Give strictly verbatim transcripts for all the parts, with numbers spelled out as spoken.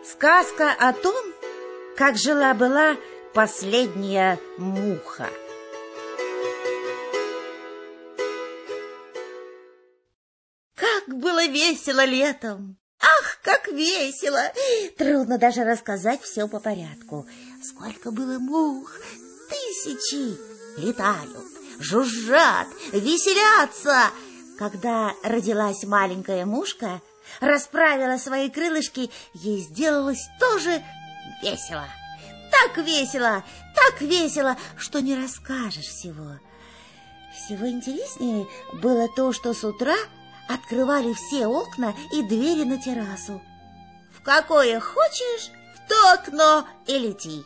Сказка о том, как жила-была последняя муха. Как было весело летом! Ах, как весело! Трудно даже рассказать все по порядку. Сколько было мух! Тысячи! Летают, жужжат, веселятся! Когда родилась маленькая мушка, расправила свои крылышки, ей сделалось тоже весело. Так весело, так весело, что не расскажешь всего. Всего интереснее было то, что с утра открывали все окна и двери на террасу. В какое хочешь, в то окно и лети.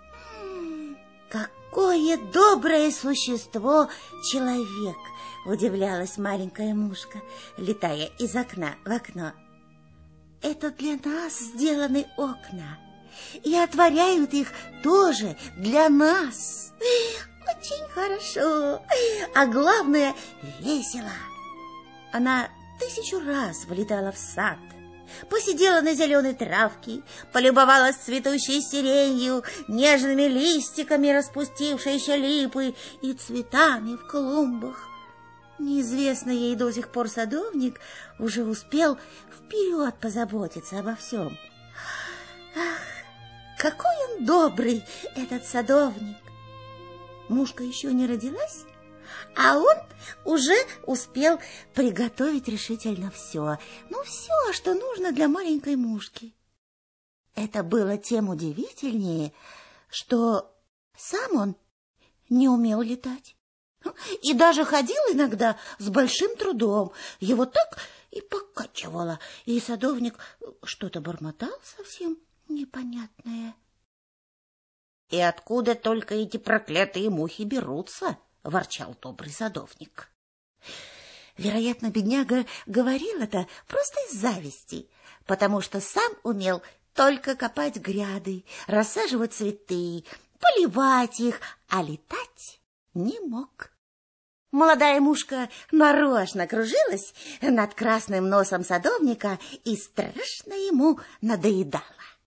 Какое доброе существо человек! Удивлялась маленькая мушка, летая из окна в окно. Это для нас сделаны окна, и отворяют их тоже для нас. Очень хорошо, а главное, весело. Она тысячу раз влетала в сад, посидела на зеленой травке, полюбовалась цветущей сиренью, нежными листиками распустившейся липы и цветами в клумбах. Неизвестный ей до сих пор садовник уже успел вперед позаботиться обо всем. Ах, какой он добрый, этот садовник! Мушка еще не родилась, а он уже успел приготовить решительно все. Ну, все, что нужно для маленькой мушки. Это было тем удивительнее, что сам он не умел летать. И даже ходил иногда с большим трудом. Его так и покачивало, и садовник что-то бормотал совсем непонятное. — И откуда только эти проклятые мухи берутся? — ворчал добрый садовник. Вероятно, бедняга говорил это просто из зависти, потому что сам умел только копать гряды, рассаживать цветы, поливать их, а летать не мог. Молодая мушка нарочно кружилась над красным носом садовника и страшно ему надоедала.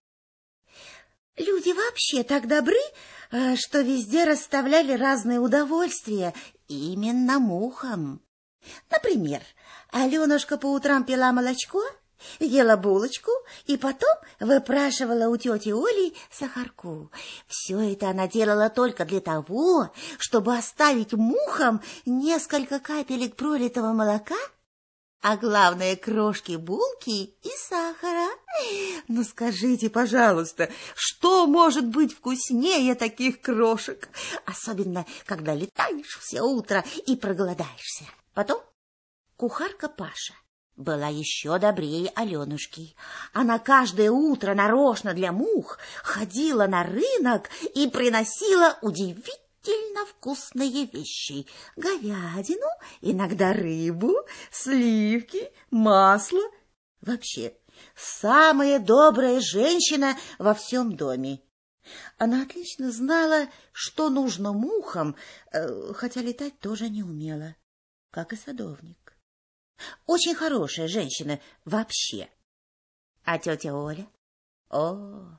Люди вообще так добры, что везде расставляли разные удовольствия именно мухам. Например, Аленушка по утрам пила молочко, ела булочку и потом выпрашивала у тети Оли сахарку. Все это она делала только для того, чтобы оставить мухам несколько капелек пролитого молока, а главное, крошки булки и сахара. Ну скажите, пожалуйста, что может быть вкуснее таких крошек? Особенно, когда летаешь все утро и проголодаешься. Потом кухарка Паша была еще добрее Аленушки. Она каждое утро нарочно для мух ходила на рынок и приносила удивительно вкусные вещи. Говядину, иногда рыбу, сливки, масло. Вообще, самая добрая женщина во всем доме. Она отлично знала, что нужно мухам, хотя летать тоже не умела, как и садовник. Очень хорошая женщина вообще. А тетя Оля? О,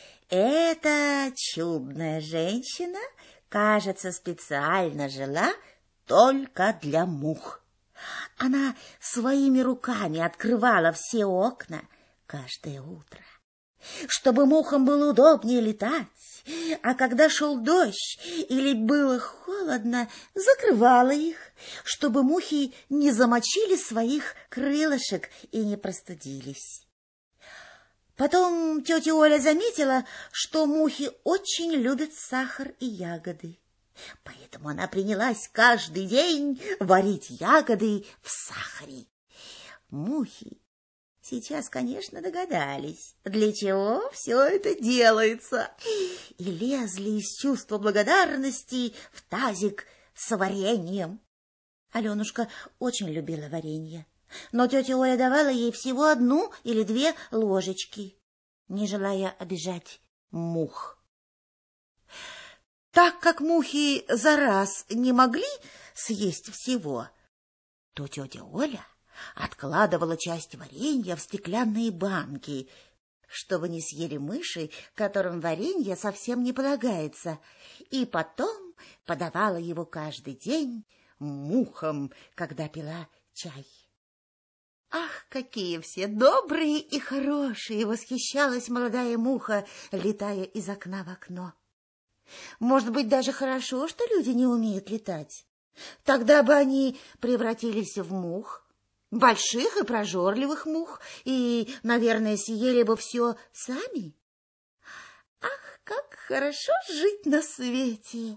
эта чудная женщина, кажется, специально жила только для мух. Она своими руками открывала все окна каждое утро, чтобы мухам было удобнее летать, а когда шел дождь или было холодно, закрывала их, чтобы мухи не замочили своих крылышек и не простудились. Потом тетя Оля заметила, что мухи очень любят сахар и ягоды, поэтому она принялась каждый день варить ягоды в сахаре. Мухи сейчас, конечно, догадались, для чего все это делается, и лезли из чувства благодарности в тазик с вареньем. Аленушка очень любила варенье, но тетя Оля давала ей всего одну или две ложечки, не желая обижать мух. Так как мухи за раз не могли съесть всего, то тетя Оля откладывала часть варенья в стеклянные банки, чтобы не съели мыши, которым варенье совсем не полагается, и потом подавала его каждый день мухам, когда пила чай. Ах, какие все добрые и хорошие! Восхищалась молодая муха, летая из окна в окно. Может быть, даже хорошо, что люди не умеют летать. Тогда бы они превратились в мух, больших и прожорливых мух, и, наверное, съели бы все сами. Ах, как хорошо жить на свете!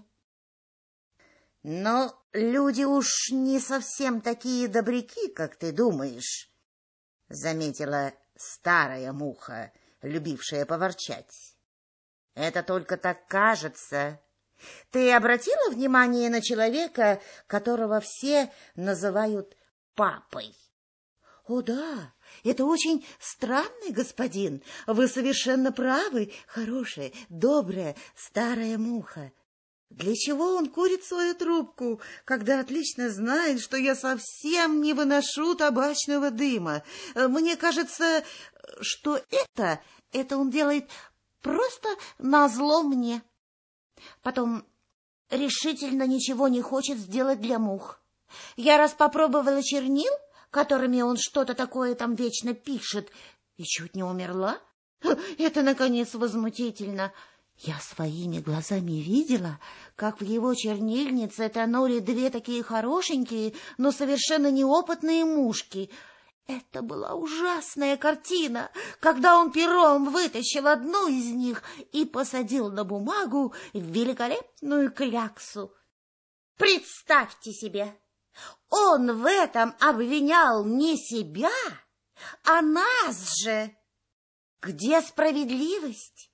Но люди уж не совсем такие добряки, как ты думаешь, — заметила старая муха, любившая поворчать. Это только так кажется. Ты обратила внимание на человека, которого все называют папой? О, да, это очень странный господин. Вы совершенно правы, хорошая, добрая старая муха. Для чего он курит свою трубку, когда отлично знает, что я совсем не выношу табачного дыма? Мне кажется, что это, это он делает просто назло мне. Потом решительно ничего не хочет сделать для мух. Я раз попробовала чернил, которыми он что-то такое там вечно пишет, и чуть не умерла. Это, наконец, возмутительно. Я своими глазами видела, как в его чернильнице тонули две такие хорошенькие, но совершенно неопытные мушки. Это была ужасная картина, когда он пером вытащил одну из них и посадил на бумагу в великолепную кляксу. Представьте себе, он в этом обвинял не себя, а нас же. Где справедливость?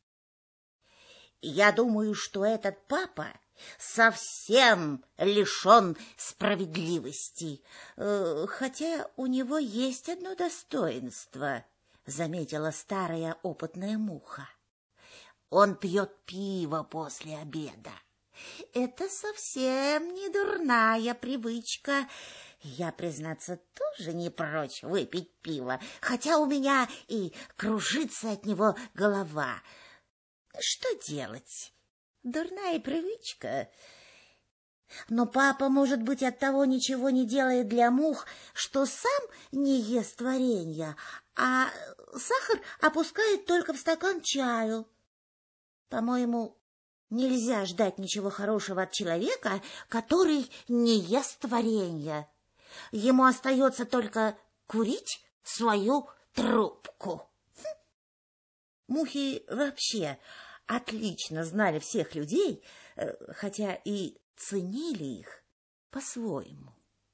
Я думаю, что этот папа совсем лишен справедливости, хотя у него есть одно достоинство, — заметила старая опытная муха. Он пьет пиво после обеда. Это совсем не дурная привычка. Я, признаться, тоже не прочь выпить пиво, хотя у меня и кружится от него голова. Что делать? Дурная привычка. Но папа, может быть, оттого ничего не делает для мух, что сам не ест варенья, а сахар опускает только в стакан чаю. По-моему, нельзя ждать ничего хорошего от человека, который не ест варенья. Ему остается только курить свою трубку. Мухи вообще отлично знали всех людей, хотя и ценили их по-своему.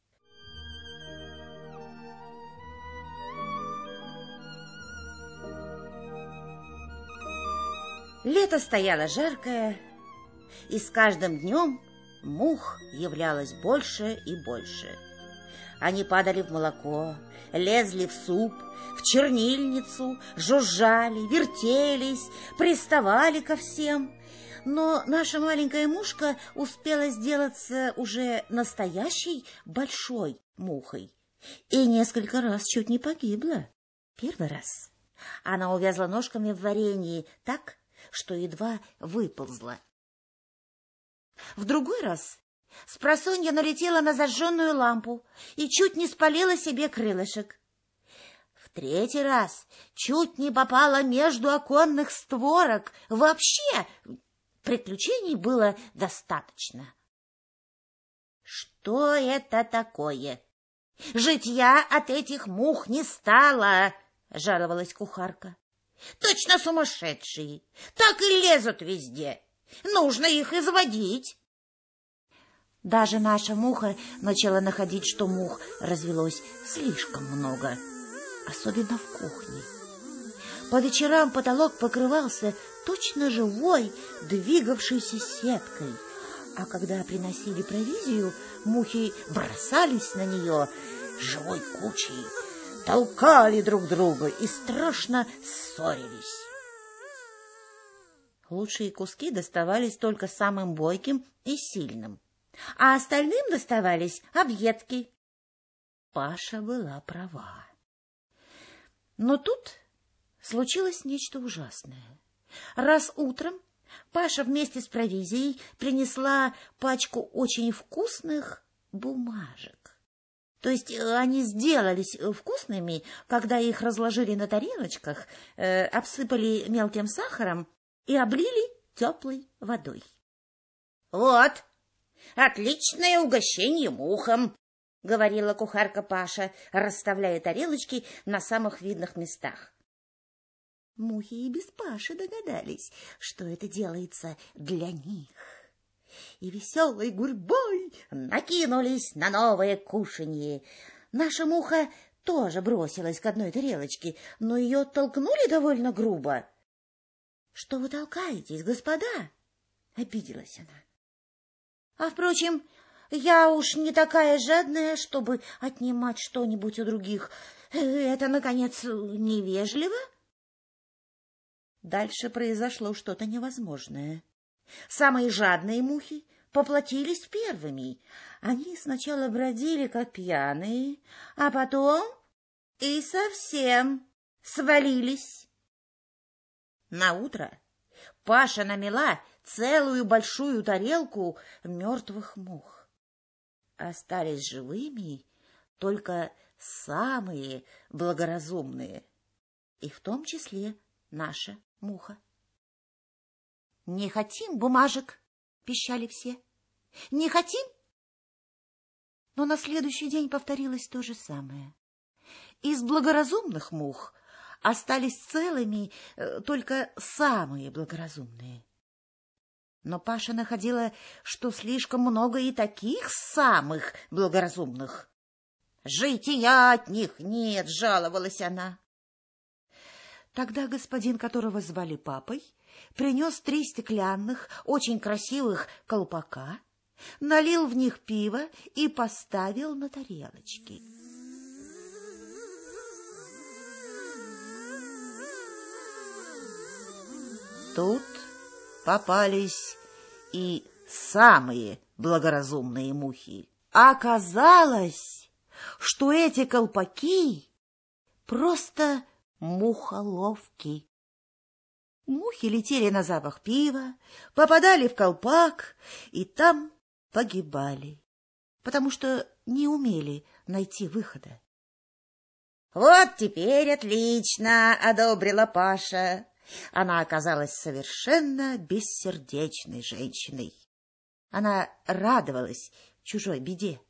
Лето стояло жаркое, и с каждым днем мух являлось больше и больше. Они падали в молоко, лезли в суп, в чернильницу, жужжали, вертелись, приставали ко всем. Но наша маленькая мушка успела сделаться уже настоящей большой мухой и несколько раз чуть не погибла. Первый раз она увязла ножками в варенье так, что едва выползла. В другой раз спросонья налетела на зажженную лампу и чуть не спалила себе крылышек. В третий раз чуть не попала между оконных створок. Вообще приключений было достаточно. Что это такое? Житья от этих мух не стало, жаловалась кухарка. Точно сумасшедшие, так и лезут везде. Нужно их изводить. Даже наша муха начала находить, что мух развелось слишком много, особенно в кухне. По вечерам потолок покрывался точно живой, двигавшейся сеткой, а когда приносили провизию, мухи бросались на нее живой кучей, толкали друг друга и страшно ссорились. Лучшие куски доставались только самым бойким и сильным, а остальным доставались объедки. Паша была права. Но тут случилось нечто ужасное. Раз утром Паша вместе с провизией принесла пачку очень вкусных бумажек. То есть они сделались вкусными, когда их разложили на тарелочках, э, обсыпали мелким сахаром и облили теплой водой. — Вот, отличное угощение мухам, — говорила кухарка Паша, расставляя тарелочки на самых видных местах. Мухи и без Паши догадались, что это делается для них, и веселой гурьбой накинулись на новое кушанье. Наша муха тоже бросилась к одной тарелочке, но ее толкнули довольно грубо. — Что вы толкаетесь, господа? — обиделась она. — А, впрочем, я уж не такая жадная, чтобы отнимать что-нибудь у других. Это, наконец, невежливо. Дальше произошло что-то невозможное. Самые жадные мухи поплатились первыми. Они сначала бродили, как пьяные, а потом и совсем свалились. Наутро Паша намела целую большую тарелку мертвых мух. Остались живыми только самые благоразумные, и в том числе наша муха. — Не хотим бумажек, — пищали все. — Не хотим? Но на следующий день повторилось то же самое. Из благоразумных мух остались целыми э, только самые благоразумные. Но Паша находила, что слишком много и таких самых благоразумных. — Жития от них нет, — жаловалась она. Тогда господин, которого звали папой, принес три стеклянных, очень красивых колпака, налил в них пиво и поставил на тарелочки. Тут попались и самые благоразумные мухи. Оказалось, что эти колпаки просто мухоловки. Мухи летели на запах пива, попадали в колпак и там погибали, потому что не умели найти выхода. — Вот теперь отлично, — одобрила Паша. Она оказалась совершенно бессердечной женщиной. Она радовалась чужой беде.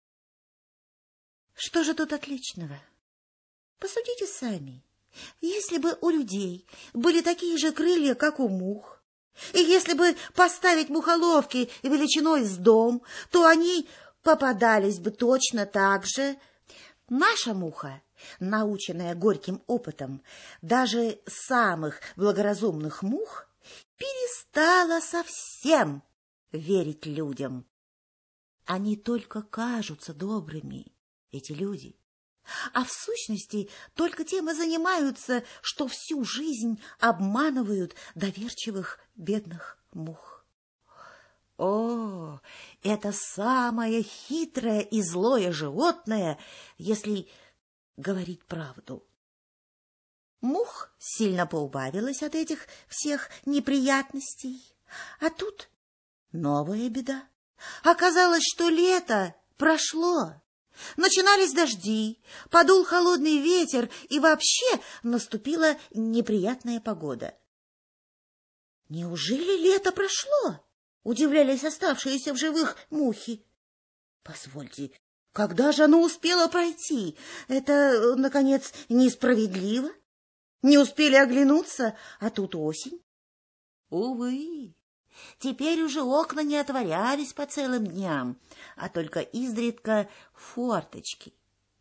Что же тут отличного? Посудите сами. Если бы у людей были такие же крылья, как у мух, и если бы поставить мухоловки величиной с дом, то они попадались бы точно так же. Наша муха, наученная горьким опытом даже самых благоразумных мух, перестала совсем верить людям. Они только кажутся добрыми, эти люди. А в сущности только тем и занимаются, что всю жизнь обманывают доверчивых бедных мух. О, это самое хитрое и злое животное, если говорить правду. Мух сильно поубавилось от этих всех неприятностей, а тут новая беда. Оказалось, что лето прошло. Начинались дожди, подул холодный ветер, и вообще наступила неприятная погода. — Неужели лето прошло? — удивлялись оставшиеся в живых мухи. — Позвольте, когда же оно успело пройти? Это, наконец, несправедливо. Не успели оглянуться, а тут осень. Увы. Теперь уже окна не отворялись по целым дням, а только изредка форточки.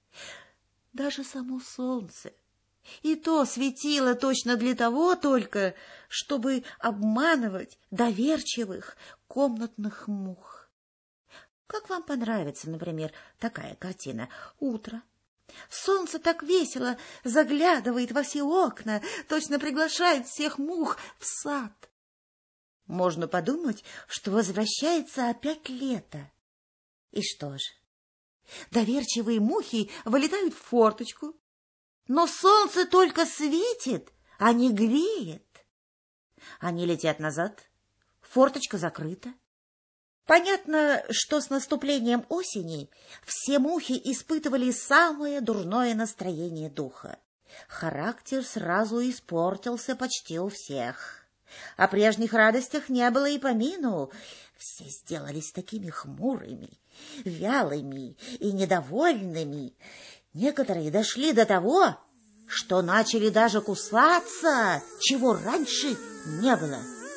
Даже само солнце и то светило точно для того только, чтобы обманывать доверчивых комнатных мух. Как вам понравится, например, такая картина? Утро. Солнце так весело заглядывает во все окна, точно приглашает всех мух в сад. Можно подумать, что возвращается опять лето. И что же? Доверчивые мухи вылетают в форточку, но солнце только светит, а не греет. Они летят назад, форточка закрыта. Понятно, что с наступлением осени все мухи испытывали самое дурное настроение духа. Характер сразу испортился почти у всех. О прежних радостях не было и помину. Все сделались такими хмурыми, вялыми и недовольными. Некоторые дошли до того, что начали даже кусаться, чего раньше не было.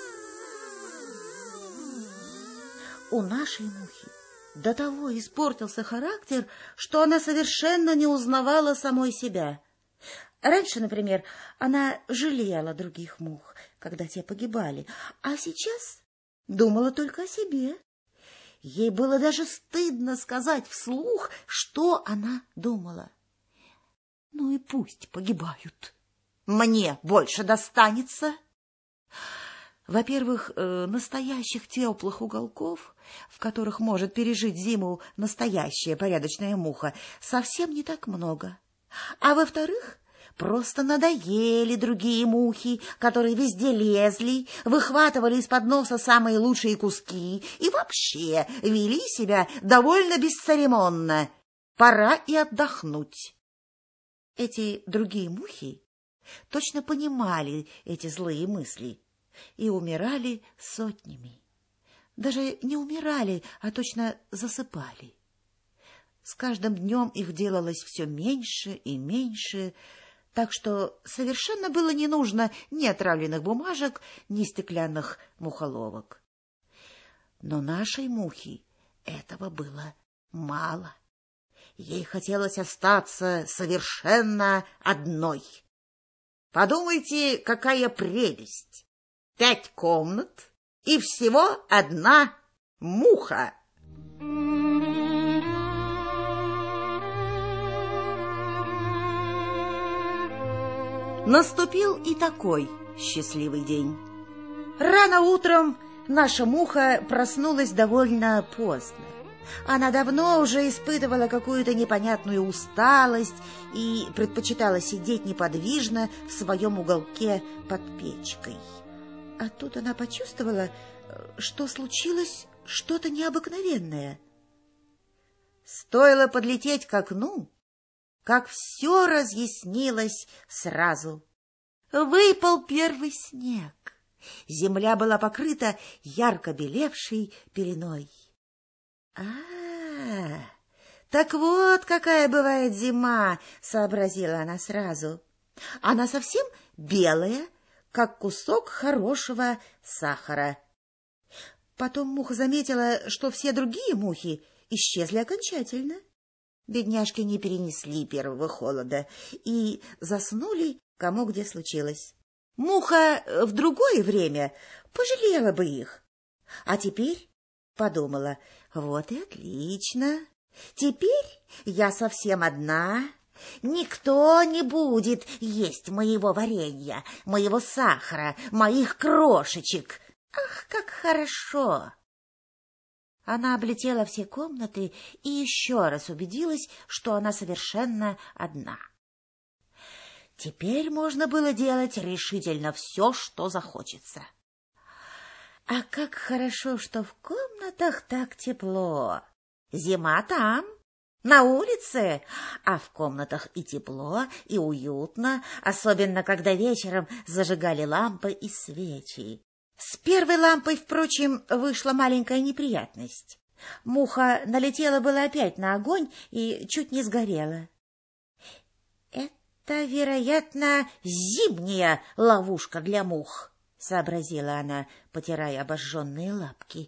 У нашей мухи до того испортился характер, что она совершенно не узнавала самой себя. Раньше, например, она жалела других мух, когда те погибали, а сейчас думала только о себе. Ей было даже стыдно сказать вслух, что она думала. Ну и пусть погибают. Мне больше достанется. Во-первых, настоящих теплых уголков, в которых может пережить зиму настоящая порядочная муха, совсем не так много. А во-вторых, просто надоели другие мухи, которые везде лезли, выхватывали из-под носа самые лучшие куски и вообще вели себя довольно бесцеремонно. Пора и отдохнуть. Эти другие мухи точно понимали эти злые мысли и умирали сотнями. Даже не умирали, а точно засыпали. С каждым днем их делалось все меньше и меньше, так что совершенно было не нужно ни отравленных бумажек, ни стеклянных мухоловок. Но нашей мухе этого было мало. Ей хотелось остаться совершенно одной. Подумайте, какая прелесть! Пять комнат и всего одна муха. Наступил и такой счастливый день. Рано утром наша муха проснулась довольно поздно. Она давно уже испытывала какую-то непонятную усталость и предпочитала сидеть неподвижно в своем уголке под печкой. А тут она почувствовала, что случилось что-то необыкновенное. Стоило подлететь к окну, как все разъяснилось сразу. Выпал первый снег. Земля была покрыта ярко белевшей пеленой. А, так вот какая бывает зима, сообразила она сразу. Она совсем белая, как кусок хорошего сахара. Потом муха заметила, что все другие мухи исчезли окончательно. Бедняжки не перенесли первого холода и заснули, кому где случилось. Муха в другое время пожалела бы их. А теперь подумала: вот и отлично. Теперь я совсем одна. Никто не будет есть моего варенья, моего сахара, моих крошечек. Ах, как хорошо! Она облетела все комнаты и еще раз убедилась, что она совершенно одна. Теперь можно было делать решительно все, что захочется. А как хорошо, что в комнатах так тепло. Зима там, на улице, а в комнатах и тепло, и уютно, особенно когда вечером зажигали лампы и свечи. С первой лампой, впрочем, вышла маленькая неприятность. Муха налетела было опять на огонь и чуть не сгорела. «Это, вероятно, зимняя ловушка для мух», — сообразила она, потирая обожженные лапки.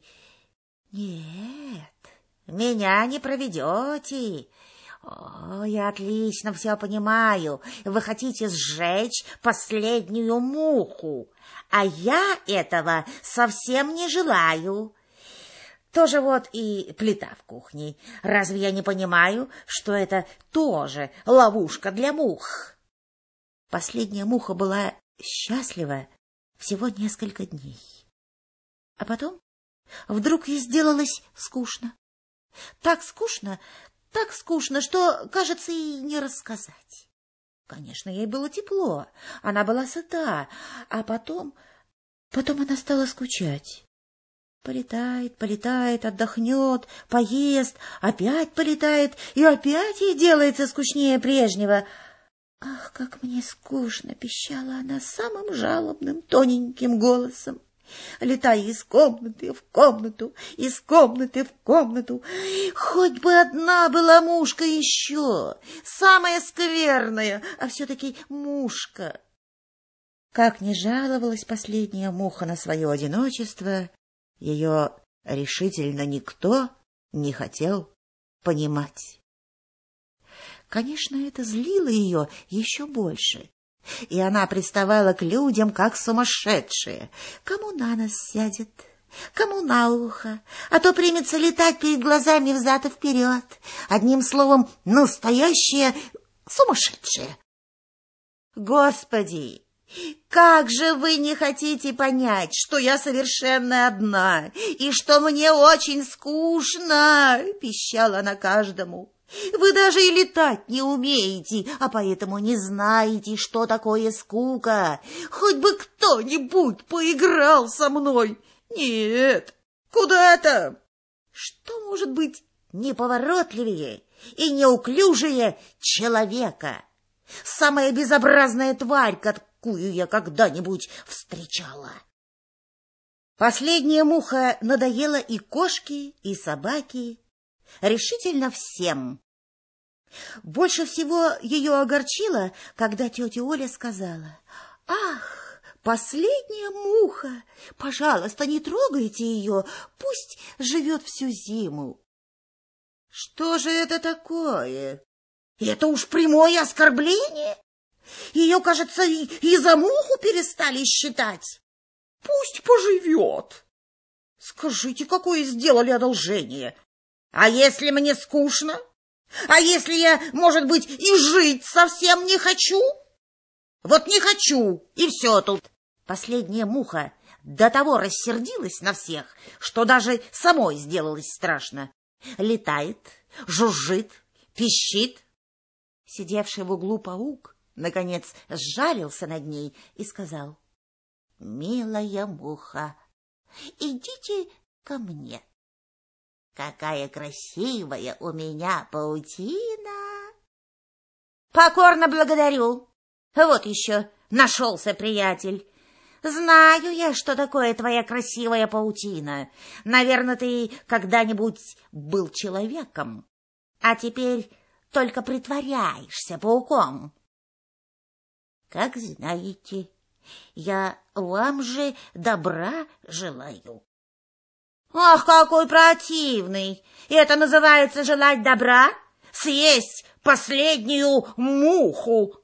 «Нет, меня не проведете. О, я отлично все понимаю. Вы хотите сжечь последнюю муху, а я этого совсем не желаю. Тоже вот и плита в кухне. Разве я не понимаю, что это тоже ловушка для мух?» Последняя муха была счастлива всего несколько дней. А потом вдруг ей сделалось скучно. Так скучно, так скучно, что, кажется, и не рассказать. Конечно, ей было тепло, она была сыта, а потом... Потом она стала скучать. Полетает, полетает, отдохнет, поест, опять полетает, и опять ей делается скучнее прежнего. «Ах, как мне скучно!» — пищала она самым жалобным, тоненьким голосом, летая из комнаты в комнату, из комнаты в комнату. Хоть бы одна была мушка еще, самая скверная, а все-таки мушка. Как ни жаловалась последняя муха на свое одиночество, ее решительно никто не хотел понимать. Конечно, это злило ее еще больше, и она приставала к людям, как сумасшедшая. Кому на нос сядет, кому на ухо, а то примется летать перед глазами взад и вперед. Одним словом, настоящая сумасшедшая. Господи! Как же вы не хотите понять, что я совершенно одна, и что мне очень скучно, — пищала она каждому. Вы даже и летать не умеете, а поэтому не знаете, что такое скука. Хоть бы кто-нибудь поиграл со мной. Нет, куда там? Что может быть неповоротливее и неуклюжее человека? Самая безобразная тварь, какую я когда-нибудь встречала. Последняя муха надоела и кошке, и собаке, решительно всем. Больше всего ее огорчило, когда тетя Оля сказала: «Ах, последняя муха! Пожалуйста, не трогайте ее, пусть живет всю зиму». Что же это такое? Это уж прямое оскорбление. Ее, кажется, и, и за муху перестали считать. Пусть поживет. Скажите, какое сделали одолжение? А если мне скучно? А если я, может быть, и жить совсем не хочу? Вот не хочу, и все тут. Последняя муха до того рассердилась на всех, что даже самой сделалось страшно. Летает, жужжит, пищит. Сидевший в углу паук, наконец, сжалился над ней и сказал: «Милая муха, идите ко мне. Какая красивая у меня паутина!» «Покорно благодарю. Вот еще нашелся приятель. Знаю я, что такое твоя красивая паутина. Наверное, ты когда-нибудь был человеком, а теперь только притворяешься пауком». «Как знаете, я вам же добра желаю». «Ах, какой противный! Это называется желать добра? Съесть последнюю муху!»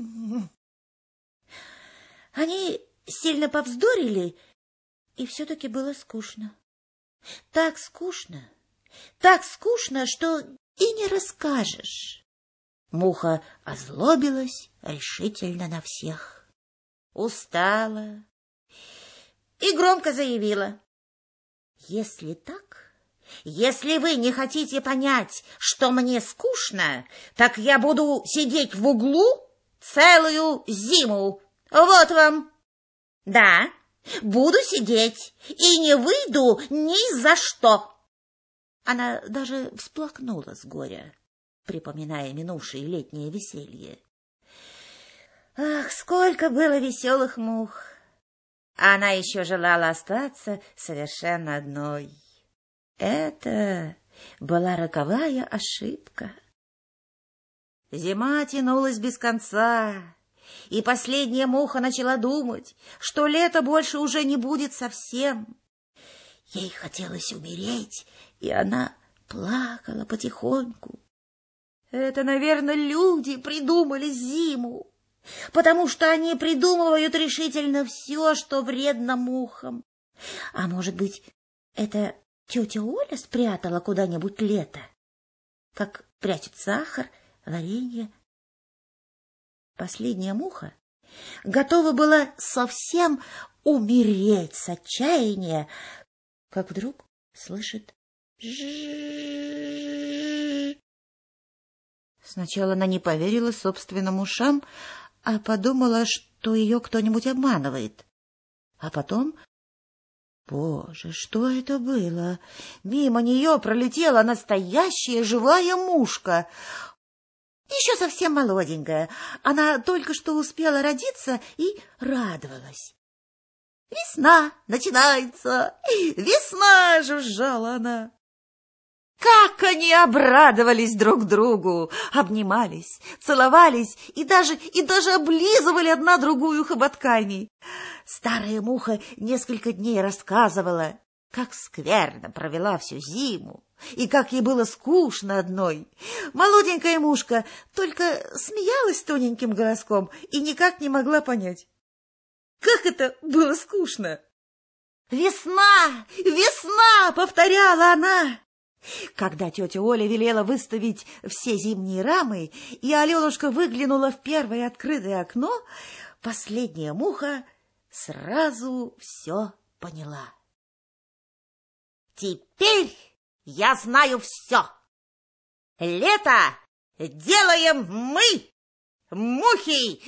Они сильно повздорили, и все-таки было скучно. Так скучно, так скучно, что и не расскажешь. Муха озлобилась решительно на всех, устала и громко заявила: «Если так, если вы не хотите понять, что мне скучно, так я буду сидеть в углу целую зиму. Вот вам. Да, буду сидеть и не выйду ни за что». Она даже всплакнула с горя, припоминая минувшее летнее веселье. Ах, сколько было веселых мух! А она еще желала остаться совершенно одной. Это была роковая ошибка. Зима тянулась без конца, и последняя муха начала думать, что лето больше уже не будет совсем. Ей хотелось умереть, и она плакала потихоньку. Это, наверное, люди придумали зиму, потому что они придумывают решительно все, что вредно мухам. А может быть, это тетя Оля спрятала куда-нибудь лето, как прячет сахар, варенье? Последняя муха готова была совсем умереть с отчаяния, как вдруг слышит: Сначала она не поверила собственным ушам, а подумала, что ее кто-нибудь обманывает. А потом... Боже, что это было? Мимо нее пролетела настоящая живая мушка. Еще совсем молоденькая. Она только что успела родиться и радовалась. «Весна начинается! Весна!» — жужжала она. Как они обрадовались друг другу, обнимались, целовались и даже, и даже облизывали одна другую хоботками. Старая муха несколько дней рассказывала, как скверно провела всю зиму и как ей было скучно одной. Молоденькая мушка только смеялась тоненьким голоском и никак не могла понять, как это было скучно. «Весна! Весна!» — повторяла она. Когда тетя Оля велела выставить все зимние рамы, и Аленушка выглянула в первое открытое окно, последняя муха сразу все поняла. «Теперь я знаю все. Лето делаем мы, мухи!»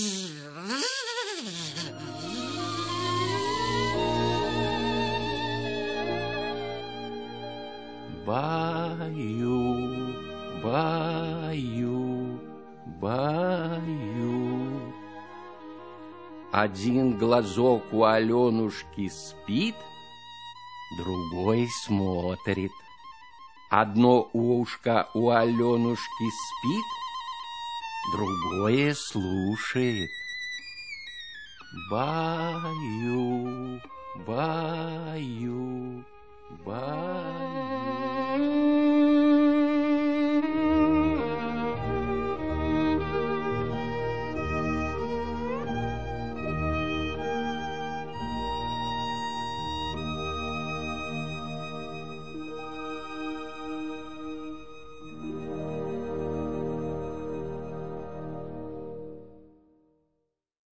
Баю, баю, баю. Один глазок у Аленушки спит, другой смотрит. Одно ушко у Аленушки спит, другое слушает. Баю, баю, баю.